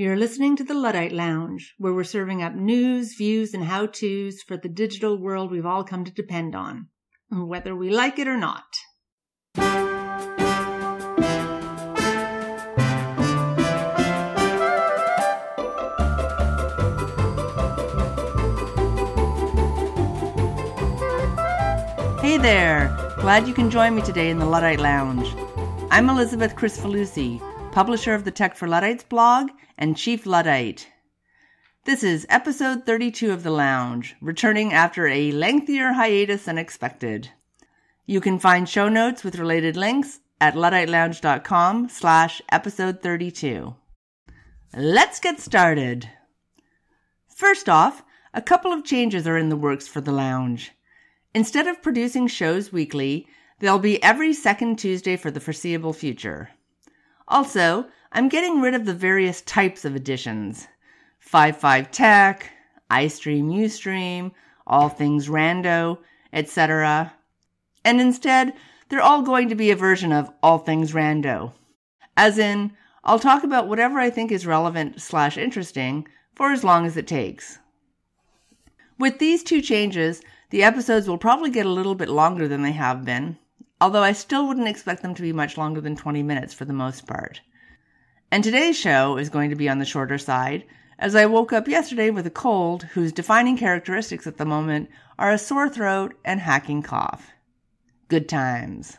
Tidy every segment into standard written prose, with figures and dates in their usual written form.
You're listening to the Luddite Lounge, where we're serving up news, views, and how-tos for the digital world we've all come to depend on, whether we like it or not. Hey there! Glad you can join me today in the Luddite Lounge. I'm Elizabeth Crisfalusi, publisher of the Tech for Luddites blog and Chief Luddite. This is episode 32 of The Lounge, returning after a lengthier hiatus than expected. You can find show notes with related links at ludditelounge.com/episode 32. Let's get started. First off, a couple of changes are in the works for The Lounge. Instead of producing shows weekly, they'll be every second Tuesday for the foreseeable future. Also, I'm getting rid of the various types of editions. 5.5 Tech, iStream, Ustream, All Things Rando, etc. And instead, they're all going to be a version of All Things Rando. As in, I'll talk about whatever I think is relevant/interesting for as long as it takes. With these two changes, the episodes will probably get a little bit longer than they have been, although I still wouldn't expect them to be much longer than 20 minutes for the most part. And today's show is going to be on the shorter side, as I woke up yesterday with a cold whose defining characteristics at the moment are a sore throat and hacking cough. Good times.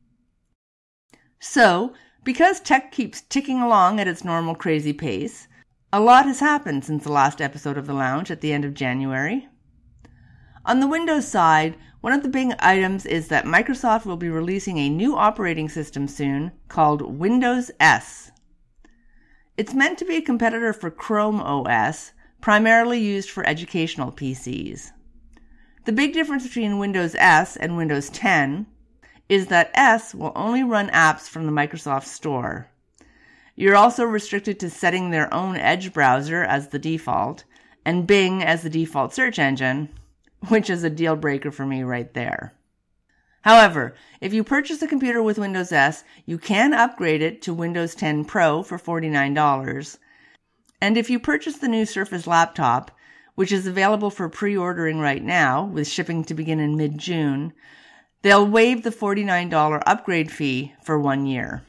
So, because tech keeps ticking along at its normal crazy pace, a lot has happened since the last episode of The Lounge at the end of January. On the Windows side, one of the big items is that Microsoft will be releasing a new operating system soon called Windows S. It's meant to be a competitor for Chrome OS, primarily used for educational PCs. The big difference between Windows S and Windows 10 is that S will only run apps from the Microsoft Store. You're also restricted to setting their own Edge browser as the default, and Bing as the default search engine, which is a deal breaker for me right there. However, if you purchase a computer with Windows S, you can upgrade it to Windows 10 Pro for $49. And if you purchase the new Surface laptop, which is available for pre-ordering right now, with shipping to begin in mid-June, they'll waive the $49 upgrade fee for 1 year.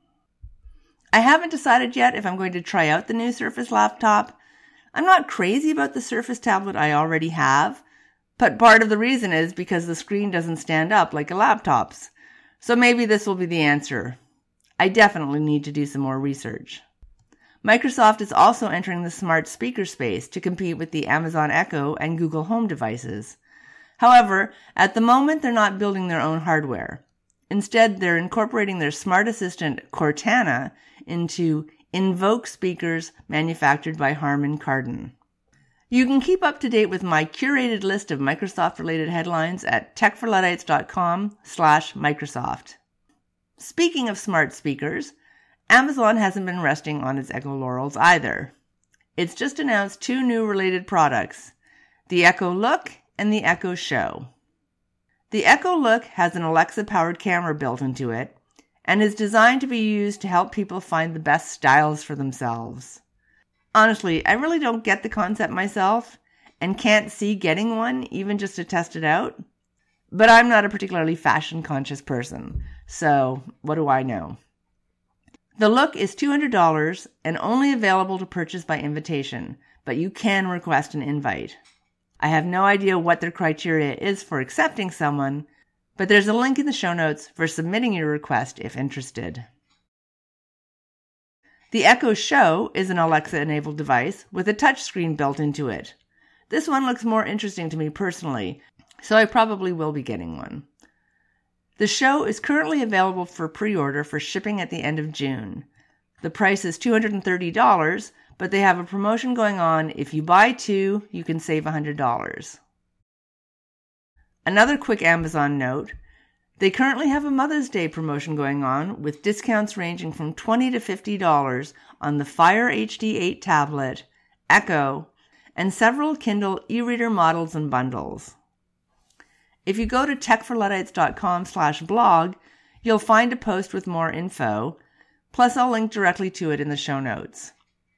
I haven't decided yet if I'm going to try out the new Surface laptop. I'm not crazy about the Surface tablet I already have, but part of the reason is because the screen doesn't stand up like a laptop's. So maybe this will be the answer. I definitely need to do some more research. Microsoft is also entering the smart speaker space to compete with the Amazon Echo and Google Home devices. However, at the moment they're not building their own hardware. Instead, they're incorporating their smart assistant Cortana into Invoke speakers manufactured by Harman Kardon. You can keep up to date with my curated list of Microsoft-related headlines at techforluddites.com/Microsoft. Speaking of smart speakers, Amazon hasn't been resting on its Echo laurels either. It's just announced two new related products, the Echo Look and the Echo Show. The Echo Look has an Alexa-powered camera built into it and is designed to be used to help people find the best styles for themselves. Honestly, I really don't get the concept myself and can't see getting one even just to test it out. But I'm not a particularly fashion-conscious person, so what do I know? The Look is $200 and only available to purchase by invitation, but you can request an invite. I have no idea what their criteria is for accepting someone, but there's a link in the show notes for submitting your request if interested. The Echo Show is an Alexa-enabled device with a touchscreen built into it. This one looks more interesting to me personally, so I probably will be getting one. The Show is currently available for pre-order for shipping at the end of June. The price is $230, but they have a promotion going on. If you buy two, you can save $100. Another quick Amazon note. They currently have a Mother's Day promotion going on with discounts ranging from $20 to $50 on the Fire HD 8 tablet, Echo, and several Kindle e-reader models and bundles. If you go to techforluddites.com/blog, you'll find a post with more info, plus I'll link directly to it in the show notes.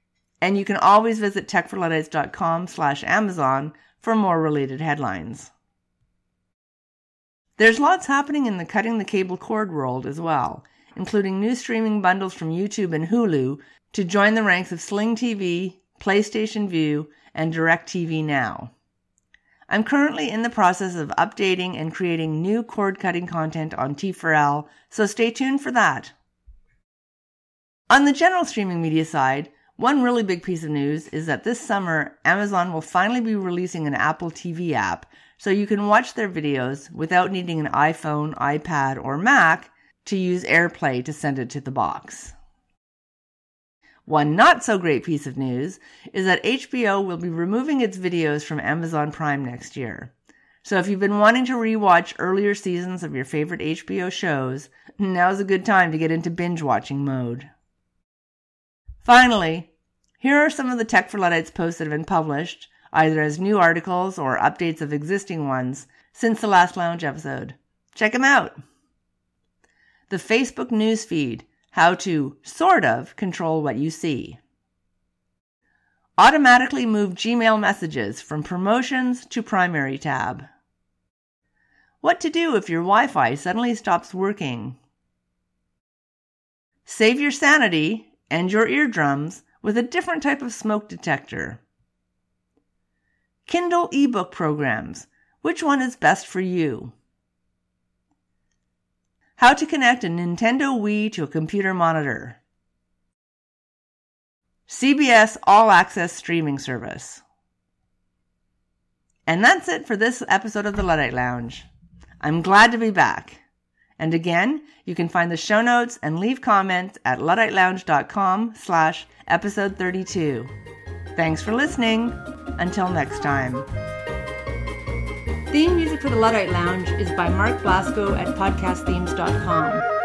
And you can always visit techforluddites.com/Amazon for more related headlines. There's lots happening in the cutting the cable cord world as well, including new streaming bundles from YouTube and Hulu to join the ranks of Sling TV, PlayStation Vue, and DirecTV Now. I'm currently in the process of updating and creating new cord-cutting content on T4L, so stay tuned for that. On the general streaming media side, one really big piece of news is that this summer, Amazon will finally be releasing an Apple TV app so you can watch their videos without needing an iPhone, iPad, or Mac to use AirPlay to send it to the box. One not so great piece of news is that HBO will be removing its videos from Amazon Prime next year. So if you've been wanting to rewatch earlier seasons of your favorite HBO shows, now's a good time to get into binge-watching mode. Finally, here are some of the Tech for Luddites posts that have been published, either as new articles or updates of existing ones, since the last Lounge episode. Check them out! The Facebook newsfeed, how to, sort of, control what you see. Automatically move Gmail messages from promotions to primary tab. What to do if your Wi-Fi suddenly stops working. Save your sanity and your eardrums with a different type of smoke detector. Kindle ebook programs. Which one is best for you? How to connect a Nintendo Wii to a computer monitor. CBS All Access streaming service. And that's it for this episode of the Luddite Lounge. I'm glad to be back. And again, you can find the show notes and leave comments at ludditelounge.com/episode 32. Thanks for listening. Until next time. Theme music for the Luddite Lounge is by Mark Blasco at podcastthemes.com.